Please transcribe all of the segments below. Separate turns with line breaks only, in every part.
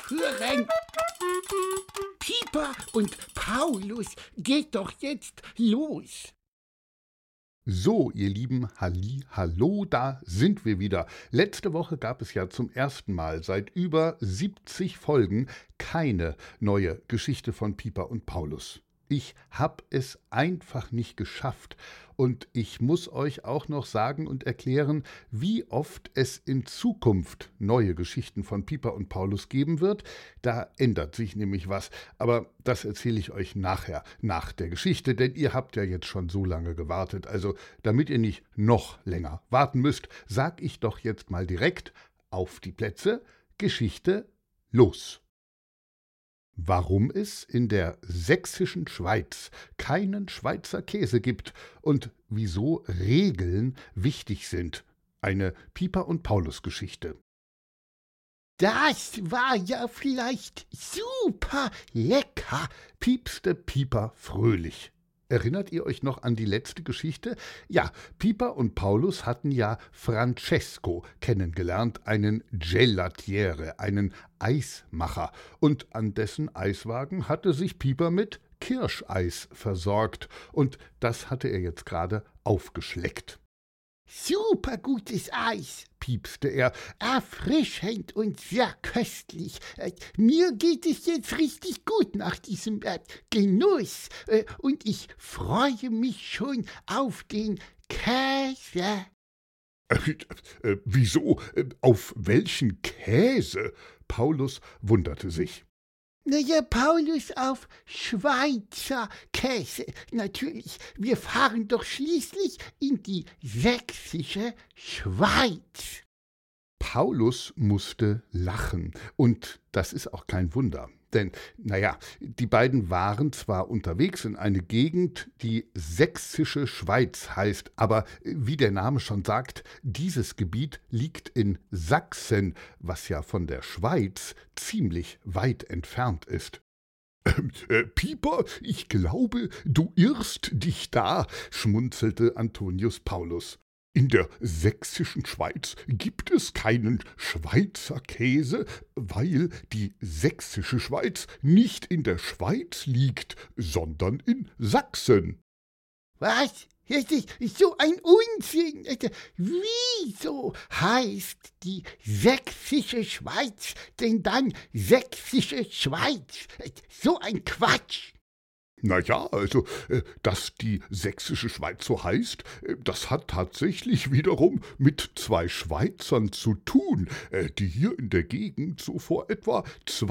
aufhören. Pieper und Paulus, geht doch jetzt los.
So, ihr Lieben, Halli, hallo, da sind wir wieder. Letzte Woche gab es ja zum ersten Mal seit über 70 Folgen keine neue Geschichte von Pieper und Paulus. Ich habe es einfach nicht geschafft und ich muss euch auch noch sagen und erklären, wie oft es in Zukunft neue Geschichten von Pieper und Paulus geben wird. Da ändert sich nämlich was, aber das erzähle ich euch nachher, nach der Geschichte, denn ihr habt ja jetzt schon so lange gewartet. Also damit ihr nicht noch länger warten müsst, sag ich doch jetzt mal direkt auf die Plätze, Geschichte los. Warum es in der sächsischen Schweiz keinen Schweizer Käse gibt und wieso Regeln wichtig sind. Eine Pieper- und Paulus-Geschichte.
Das war ja vielleicht super lecker,
Piepste Pieper fröhlich. Erinnert ihr euch noch an die letzte Geschichte? Ja, Pieper und Paulus hatten ja Francesco kennengelernt, einen Gelatiere, einen Eismacher, und an dessen Eiswagen hatte sich Pieper mit Kirscheis versorgt, und das hatte er jetzt gerade aufgeschleckt.
super gutes Eis,
Piepste er.
erfrischend und sehr köstlich. Mir geht es jetzt richtig gut nach diesem Genuss und ich freue mich schon auf den Käse.
Wieso? Auf welchen Käse? Paulus wunderte sich.
Naja, Paulus, auf Schweizer Käse. Natürlich, wir fahren doch schließlich in die sächsische Schweiz.
Paulus musste lachen, und das ist auch kein Wunder. Denn, naja, die beiden waren zwar unterwegs in eine Gegend, die sächsische Schweiz heißt, aber wie der Name schon sagt, dieses Gebiet liegt in Sachsen, was ja von der Schweiz ziemlich weit entfernt ist. Pieper, ich glaube, du irrst dich da, schmunzelte Antonius Paulus. In der sächsischen Schweiz gibt es keinen Schweizer Käse, weil die sächsische Schweiz nicht in der Schweiz liegt, sondern in Sachsen.
Was? Das ist so ein Unsinn. Wieso heißt die sächsische Schweiz denn dann sächsische Schweiz? So ein Quatsch.
Na ja, also, dass die sächsische Schweiz so heißt, das hat tatsächlich wiederum mit zwei Schweizern zu tun, die hier in der Gegend so vor etwa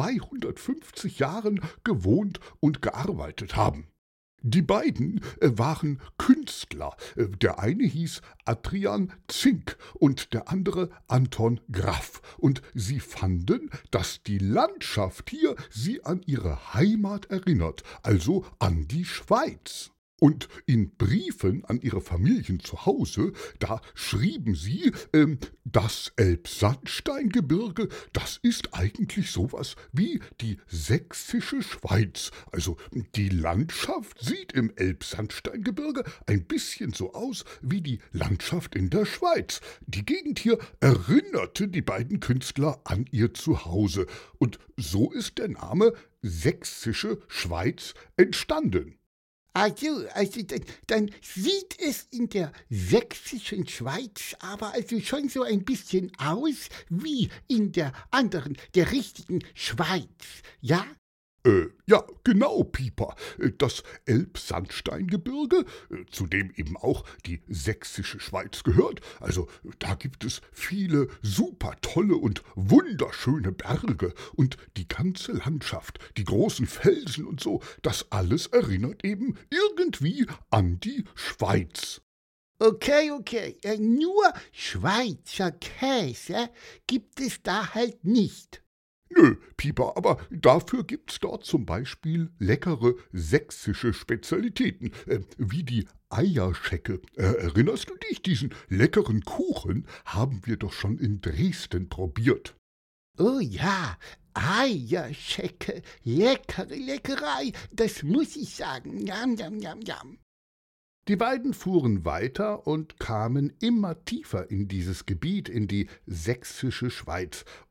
250 Jahren gewohnt und gearbeitet haben. Die beiden waren Künstler. Der eine hieß Adrian Zink und der andere Anton Graff. Und sie fanden, dass die Landschaft hier sie an ihre Heimat erinnert, also an die Schweiz. Und in Briefen an ihre Familien zu Hause, da schrieben sie, das Elbsandsteingebirge, das ist eigentlich sowas wie die sächsische Schweiz. Also die Landschaft sieht im Elbsandsteingebirge ein bisschen so aus wie die Landschaft in der Schweiz. Die Gegend hier erinnerte die beiden Künstler an ihr Zuhause. Und so ist der Name sächsische Schweiz entstanden.
Also dann sieht es in der sächsischen Schweiz aber also schon so ein bisschen aus wie in der anderen, der richtigen Schweiz, ja?
Ja, genau, Pieper. Das Elbsandsteingebirge, zu dem eben auch die sächsische Schweiz gehört, also da gibt es viele super tolle und wunderschöne Berge und die ganze Landschaft, die großen Felsen und so, das alles erinnert eben irgendwie an die Schweiz.
Okay, nur Schweizer Käse gibt es da halt nicht.
Nö, Pieper, aber dafür gibt's dort zum Beispiel leckere sächsische Spezialitäten, wie die Eierschecke. Erinnerst du dich, diesen leckeren Kuchen haben wir doch schon in Dresden probiert.
Oh ja, Eierschecke, leckere Leckerei, das muss ich sagen. Jam, jam, jam, jam.
Die beiden fuhren weiter und kamen immer tiefer in dieses Gebiet, in die sächsische Schweiz. Und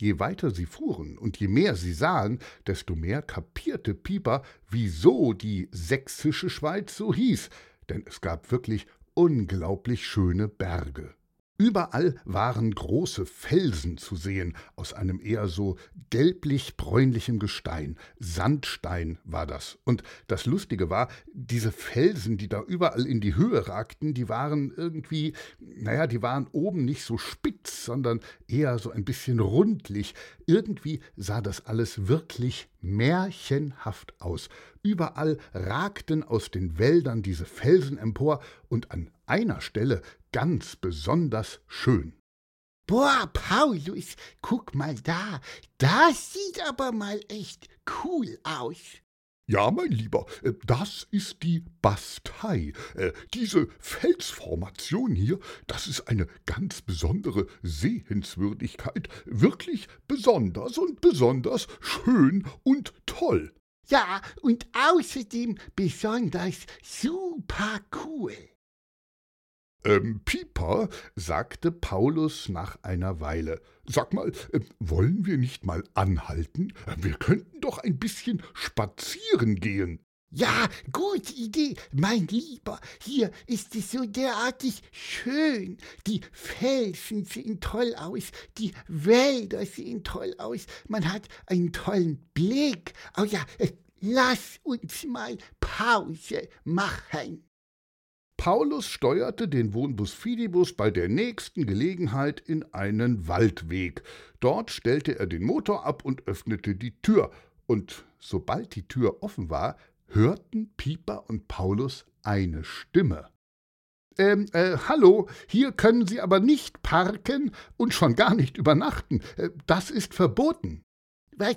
je weiter sie fuhren und je mehr sie sahen, desto mehr kapierte Pieper, wieso die sächsische Schweiz so hieß, denn es gab wirklich unglaublich schöne Berge. Überall waren große Felsen zu sehen, aus einem eher so gelblich-bräunlichem Gestein. Sandstein war das. Und das Lustige war, diese Felsen, die da überall in die Höhe ragten, die waren irgendwie, die waren oben nicht so spitz, sondern eher so ein bisschen rundlich. Irgendwie sah das alles wirklich märchenhaft aus. Überall ragten aus den Wäldern diese Felsen empor und an einer Stelle ganz besonders schön.
Boah, Paulus, guck mal da, das sieht aber mal echt cool aus.
Ja, mein Lieber, das ist die Bastei. Diese Felsformation hier, das ist eine ganz besondere Sehenswürdigkeit, wirklich besonders und besonders schön und toll.
Ja, und außerdem besonders super cool.
Pieper, sagte Paulus nach einer Weile, sag mal, wollen wir nicht mal anhalten? Wir könnten doch ein bisschen spazieren gehen.
Ja, gute Idee, mein Lieber. Hier ist es so derartig schön. Die Felsen sehen toll aus, die Wälder sehen toll aus. Man hat einen tollen Blick. Oh ja, lass uns mal Pause machen.
Paulus steuerte den Wohnbus Fidibus bei der nächsten Gelegenheit in einen Waldweg. Dort stellte er den Motor ab und öffnete die Tür. Und sobald die Tür offen war, hörten Pieper und Paulus eine Stimme. Hallo, hier können Sie aber nicht parken und schon gar nicht übernachten. Das ist verboten.
Was?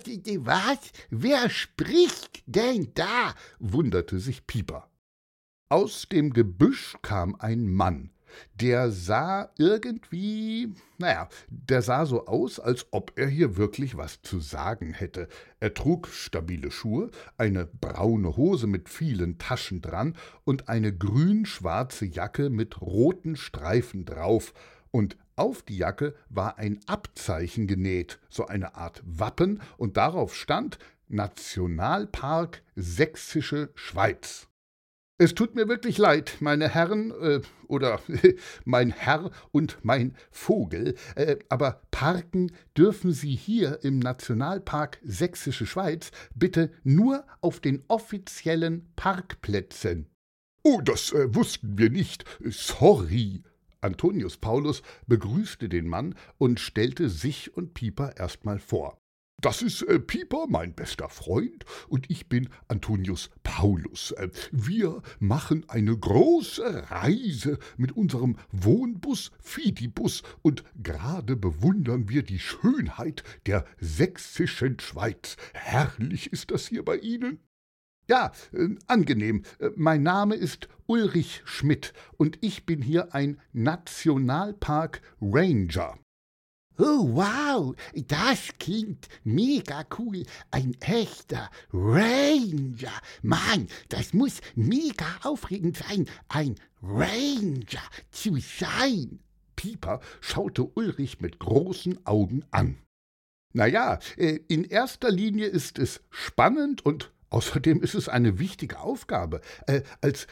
Wer spricht denn da?
Wunderte sich Pieper. Aus dem Gebüsch kam ein Mann. Der sah irgendwie, der sah so aus, als ob er hier wirklich was zu sagen hätte. Er trug stabile Schuhe, eine braune Hose mit vielen Taschen dran und eine grün-schwarze Jacke mit roten Streifen drauf. Und auf die Jacke war ein Abzeichen genäht, so eine Art Wappen, und darauf stand Nationalpark Sächsische Schweiz. Es tut mir wirklich leid, meine Herren, oder mein Herr und mein Vogel, aber parken dürfen Sie hier im Nationalpark Sächsische Schweiz bitte nur auf den offiziellen Parkplätzen. Oh, das wussten wir nicht. Sorry. Antonius Paulus begrüßte den Mann und stellte sich und Pieper erstmal vor. Das ist Pieper, mein bester Freund, und ich bin Antonius Paulus. Wir machen eine große Reise mit unserem Wohnbus Fidibus und gerade bewundern wir die Schönheit der sächsischen Schweiz. Herrlich ist das hier bei Ihnen. Ja, angenehm. Mein Name ist Ulrich Schmidt und ich bin hier ein Nationalpark Ranger.
Oh, wow, das klingt mega cool. Ein echter Ranger. Mann, das muss mega aufregend sein, ein Ranger zu sein.
Pieper schaute Ulrich mit großen Augen an. Na, in erster Linie ist es spannend und außerdem ist es eine wichtige Aufgabe. Als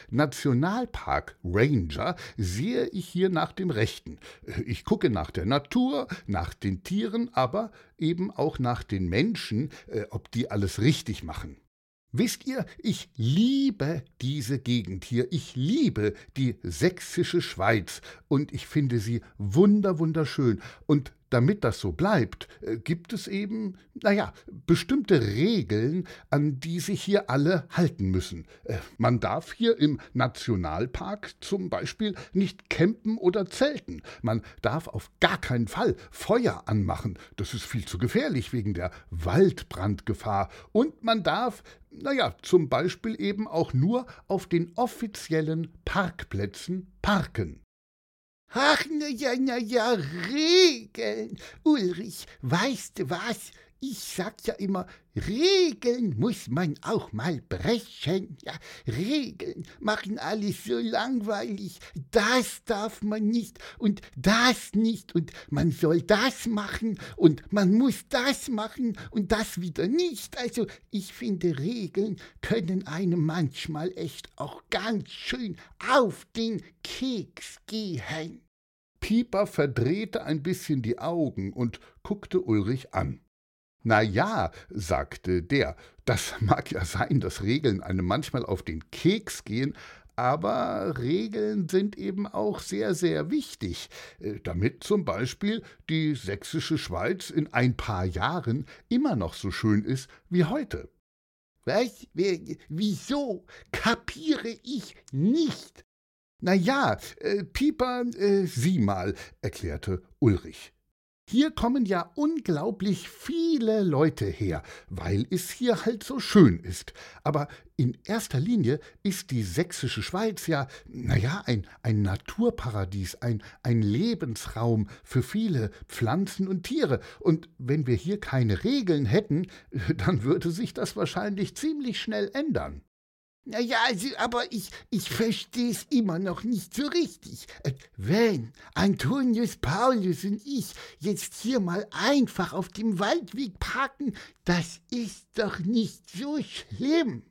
Nationalpark-Ranger sehe ich hier nach dem Rechten. Ich gucke nach der Natur, nach den Tieren, aber eben auch nach den Menschen, ob die alles richtig machen. Wisst ihr, ich liebe diese Gegend hier. Ich liebe die sächsische Schweiz und ich finde sie wunderschön. Und damit das so bleibt, gibt es eben, bestimmte Regeln, an die sich hier alle halten müssen. Man darf hier im Nationalpark zum Beispiel nicht campen oder zelten. Man darf auf gar keinen Fall Feuer anmachen. Das ist viel zu gefährlich wegen der Waldbrandgefahr. Und man darf, zum Beispiel eben auch nur auf den offiziellen Parkplätzen parken.
Ach, Regeln. Ulrich, weißt du was? ich sag ja immer, Regeln muss man auch mal brechen. Ja, Regeln machen alles so langweilig. Das darf man nicht und das nicht und man soll das machen und man muss das machen und das wieder nicht. Also ich finde, Regeln können einem manchmal echt auch ganz schön auf den Keks gehen.
Pieper verdrehte ein bisschen die Augen und guckte Ulrich an. »Na ja«, sagte der, »das mag ja sein, dass Regeln einem manchmal auf den Keks gehen, aber Regeln sind eben auch sehr, sehr wichtig, damit zum Beispiel die sächsische Schweiz in ein paar Jahren immer noch so schön ist wie heute.«
»Was? Wieso? Kapiere ich nicht.«
»Na ja, Pieper, sieh mal«, erklärte Ulrich. »Hier kommen ja unglaublich viele Leute her, weil es hier halt so schön ist. Aber in erster Linie ist die sächsische Schweiz ja, ein Naturparadies, ein Lebensraum für viele Pflanzen und Tiere. Und wenn wir hier keine Regeln hätten, dann würde sich das wahrscheinlich ziemlich schnell ändern.«
»Ja, also, aber ich verstehe es immer noch nicht so richtig. Wenn Antonius Paulus und ich jetzt hier mal einfach auf dem Waldweg parken, das ist doch nicht so schlimm.«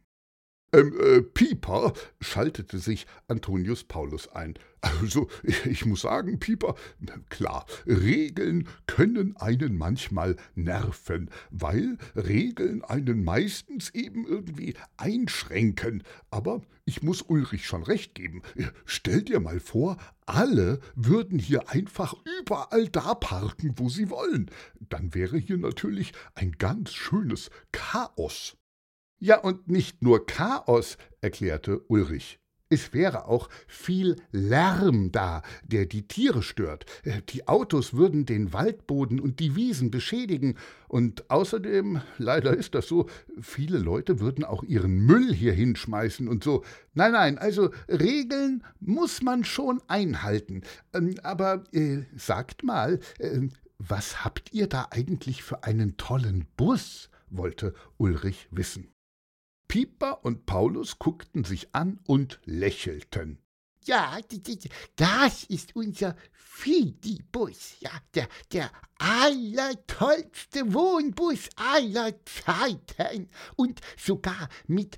Pieper, schaltete sich Antonius Paulus ein. »Also, ich muss sagen, Pieper, klar, Regeln können einen manchmal nerven, weil Regeln einen meistens eben irgendwie einschränken. Aber ich muss Ulrich schon recht geben. Stell dir mal vor, alle würden hier einfach überall da parken, wo sie wollen. Dann wäre hier natürlich ein ganz schönes Chaos.« »Ja, und nicht nur Chaos«, erklärte Ulrich. »Es wäre auch viel Lärm da, der die Tiere stört. Die Autos würden den Waldboden und die Wiesen beschädigen. Und außerdem, leider ist das so, viele Leute würden auch ihren Müll hier hinschmeißen und so. Nein, also Regeln muss man schon einhalten. Aber sagt mal, was habt ihr da eigentlich für einen tollen Bus?« wollte Ulrich wissen. Pieper und Paulus guckten sich an und lächelten.
»Ja, das ist unser Fidibus, ja, der allertollste Wohnbus aller Zeiten und sogar mit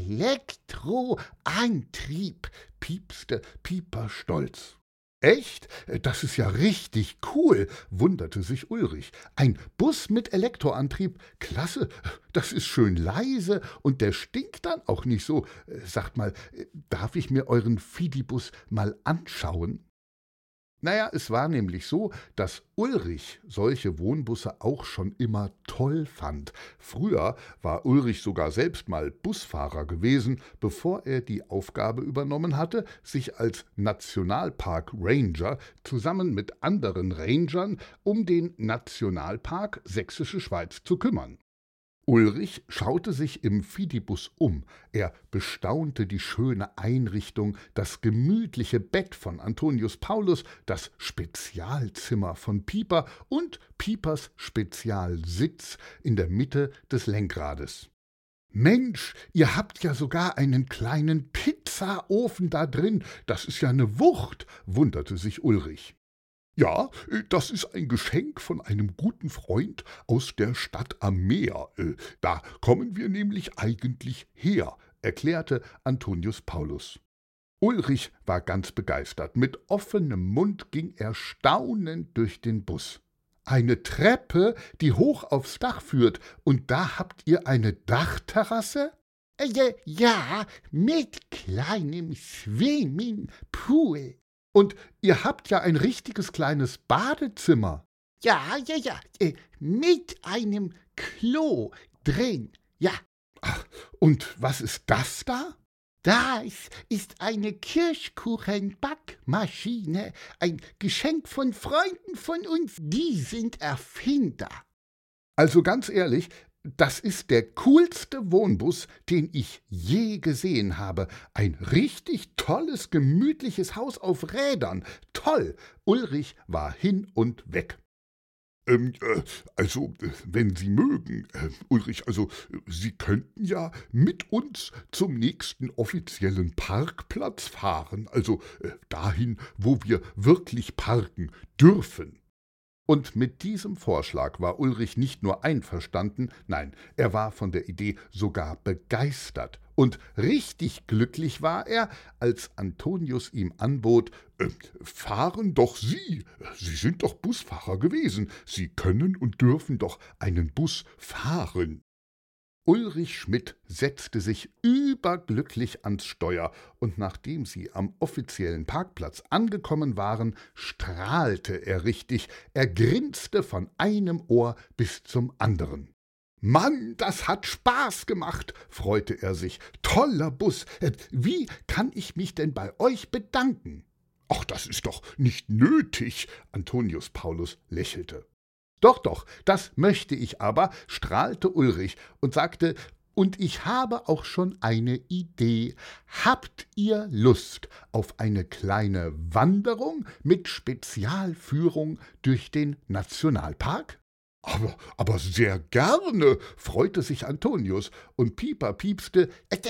Elektroantrieb«, piepste Pieper stolz. »Echt? Das ist ja richtig cool«, wunderte sich Ulrich. »Ein Bus mit Elektroantrieb, klasse, das ist schön leise und der stinkt dann auch nicht so. Sagt mal, darf ich mir euren Fidibus mal anschauen?« Naja, es war nämlich so, dass Ulrich solche Wohnbusse auch schon immer toll fand. Früher war Ulrich sogar selbst mal Busfahrer gewesen, bevor er die Aufgabe übernommen hatte, sich als Nationalpark-Ranger zusammen mit anderen Rangern um den Nationalpark Sächsische Schweiz zu kümmern. Ulrich schaute sich im Fidibus um. Er bestaunte die schöne Einrichtung, das gemütliche Bett von Antonius Paulus, das Spezialzimmer von Pieper und Piepers Spezialsitz in der Mitte des Lenkrades. »Mensch, ihr habt ja sogar einen kleinen Pizzaofen da drin. Das ist ja eine Wucht«, wunderte sich Ulrich. »Ja, das ist ein Geschenk von einem guten Freund aus der Stadt am Meer. Da kommen wir nämlich eigentlich her«, erklärte Antonius Paulus. Ulrich war ganz begeistert. Mit offenem Mund ging er staunend durch den Bus. »Eine Treppe, die hoch aufs Dach führt, und da habt ihr eine Dachterrasse?« »Ja, mit kleinem Swimmingpool.«
»Und ihr habt ja ein richtiges kleines Badezimmer.«
»Ja, mit einem Klo drin, ja.«
»Ach, und was ist das da?«
»Das ist eine Kirschkuchenbackmaschine, ein Geschenk von Freunden von uns, die sind Erfinder.«
»Also ganz ehrlich, das ist der coolste Wohnbus, den ich je gesehen habe. Ein richtig tolles, gemütliches Haus auf Rädern. Toll!« Ulrich war hin und weg. Wenn Sie mögen, Ulrich, Sie könnten ja mit uns zum nächsten offiziellen Parkplatz fahren, dahin, wo wir wirklich parken dürfen. Und mit diesem Vorschlag war Ulrich nicht nur einverstanden, nein, er war von der Idee sogar begeistert. Und richtig glücklich war er, als Antonius ihm anbot, »Fahren doch Sie! Sie sind doch Busfahrer gewesen. Sie können und dürfen doch einen Bus fahren.« Ulrich Schmidt setzte sich überglücklich ans Steuer, und nachdem sie am offiziellen Parkplatz angekommen waren, strahlte er richtig, er grinste von einem Ohr bis zum anderen. »Mann, das hat Spaß gemacht«, freute er sich. »Toller Bus. Wie kann ich mich denn bei euch bedanken?« »Ach, das ist doch nicht nötig«, Antonius Paulus lächelte. »Doch, doch, das möchte ich aber«, strahlte Ulrich und sagte, »und ich habe auch schon eine Idee. Habt ihr Lust auf eine kleine Wanderung mit Spezialführung durch den Nationalpark?« »Aber sehr gerne«, freute sich Antonius, und Pieper piepste,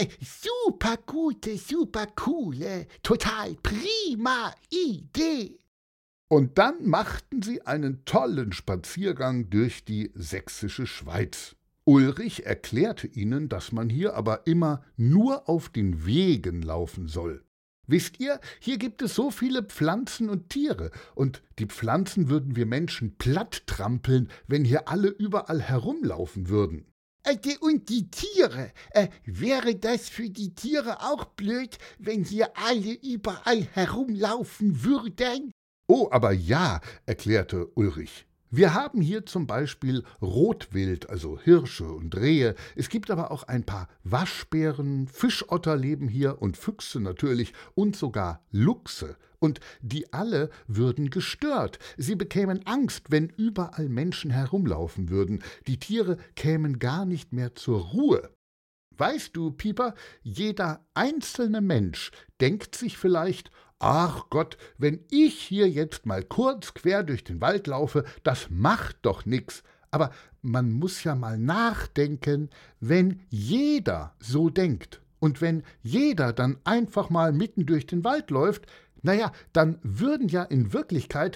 Super gute, super coole, total prima Idee.
Und dann machten sie einen tollen Spaziergang durch die sächsische Schweiz. Ulrich erklärte ihnen, dass man hier aber immer nur auf den Wegen laufen soll. Wisst ihr, hier gibt es so viele Pflanzen und Tiere, und die Pflanzen würden wir Menschen platt trampeln, wenn hier alle überall herumlaufen würden.
Und die Tiere, wäre das für die Tiere auch blöd, wenn hier alle überall herumlaufen würden?
»Oh, aber ja«, erklärte Ulrich. »Wir haben hier zum Beispiel Rotwild, also Hirsche und Rehe. Es gibt aber auch ein paar Waschbären, Fischotter leben hier und Füchse natürlich und sogar Luchse. Und die alle würden gestört. Sie bekämen Angst, wenn überall Menschen herumlaufen würden. Die Tiere kämen gar nicht mehr zur Ruhe. Weißt du, Pieper, jeder einzelne Mensch denkt sich vielleicht, »Ach Gott, wenn ich hier jetzt mal kurz quer durch den Wald laufe, das macht doch nix.« Aber man muss ja mal nachdenken, wenn jeder so denkt und wenn jeder dann einfach mal mitten durch den Wald läuft, dann würden ja in Wirklichkeit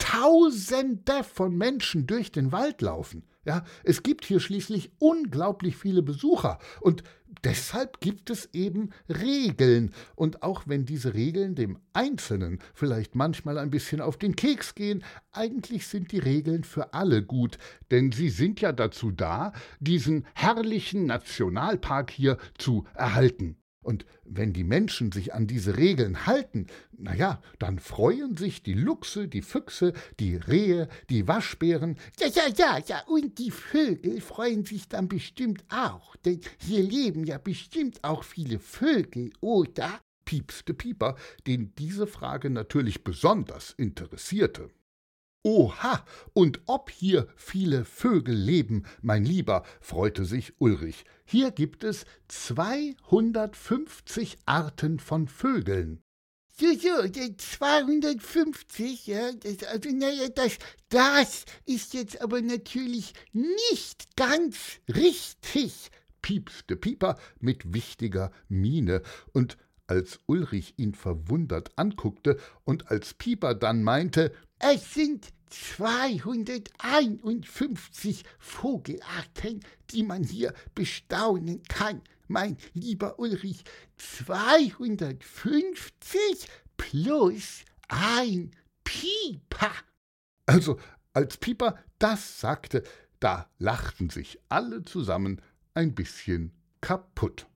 Tausende von Menschen durch den Wald laufen. Ja, es gibt hier schließlich unglaublich viele Besucher, und deshalb gibt es eben Regeln. Und auch wenn diese Regeln dem Einzelnen vielleicht manchmal ein bisschen auf den Keks gehen, eigentlich sind die Regeln für alle gut, denn sie sind ja dazu da, diesen herrlichen Nationalpark hier zu erhalten. Und wenn die Menschen sich an diese Regeln halten, dann freuen sich die Luchse, die Füchse, die Rehe, die Waschbären.
Ja, und die Vögel freuen sich dann bestimmt auch, denn hier leben ja bestimmt auch viele Vögel, oder?«
piepste Pieper, den diese Frage natürlich besonders interessierte. »Oha, und ob hier viele Vögel leben, mein Lieber«, freute sich Ulrich. »Hier gibt es 250 Arten von Vögeln.«
So, 250, ja, das ist jetzt aber natürlich nicht ganz richtig«,
piepste Pieper mit wichtiger Miene, und als Ulrich ihn verwundert anguckte und als Pieper dann meinte,
»Es sind 251 Vogelarten, die man hier bestaunen kann, mein lieber Ulrich. 250 plus ein Pieper.«
Also, als Pieper das sagte, da lachten sich alle zusammen ein bisschen kaputt.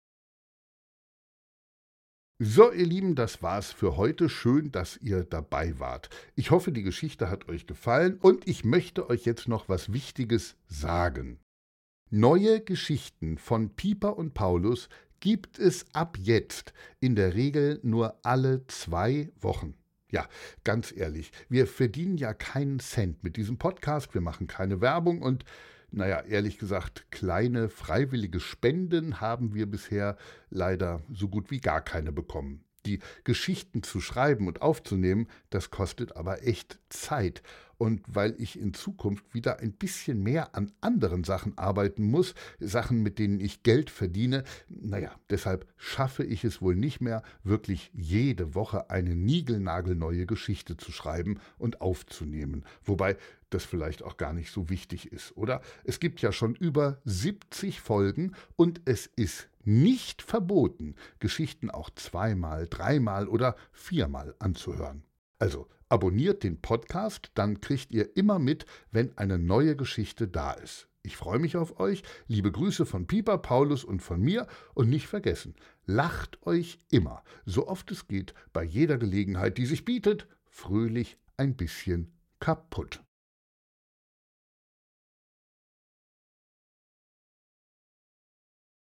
So, ihr Lieben, das war's für heute. Schön, dass ihr dabei wart. Ich hoffe, die Geschichte hat euch gefallen, und ich möchte euch jetzt noch was Wichtiges sagen. Neue Geschichten von Pieper und Paulus gibt es ab jetzt in der Regel nur alle 2 Wochen. Ja, ganz ehrlich, wir verdienen ja keinen Cent mit diesem Podcast, wir machen keine Werbung und ehrlich gesagt, kleine freiwillige Spenden haben wir bisher leider so gut wie gar keine bekommen. Die Geschichten zu schreiben und aufzunehmen, das kostet aber echt Zeit. und weil ich in Zukunft wieder ein bisschen mehr an anderen Sachen arbeiten muss, Sachen, mit denen ich Geld verdiene, deshalb schaffe ich es wohl nicht mehr, wirklich jede Woche eine niegelnagelneue Geschichte zu schreiben und aufzunehmen. Wobei das vielleicht auch gar nicht so wichtig ist, oder? Es gibt ja schon über 70 Folgen und es ist nicht verboten, Geschichten auch zweimal, dreimal oder viermal anzuhören. Also abonniert den Podcast, dann kriegt ihr immer mit, wenn eine neue Geschichte da ist. Ich freue mich auf euch. Liebe Grüße von Pieper, Paulus und von mir. Und nicht vergessen, lacht euch immer, so oft es geht, bei jeder Gelegenheit, die sich bietet, fröhlich ein bisschen kaputt.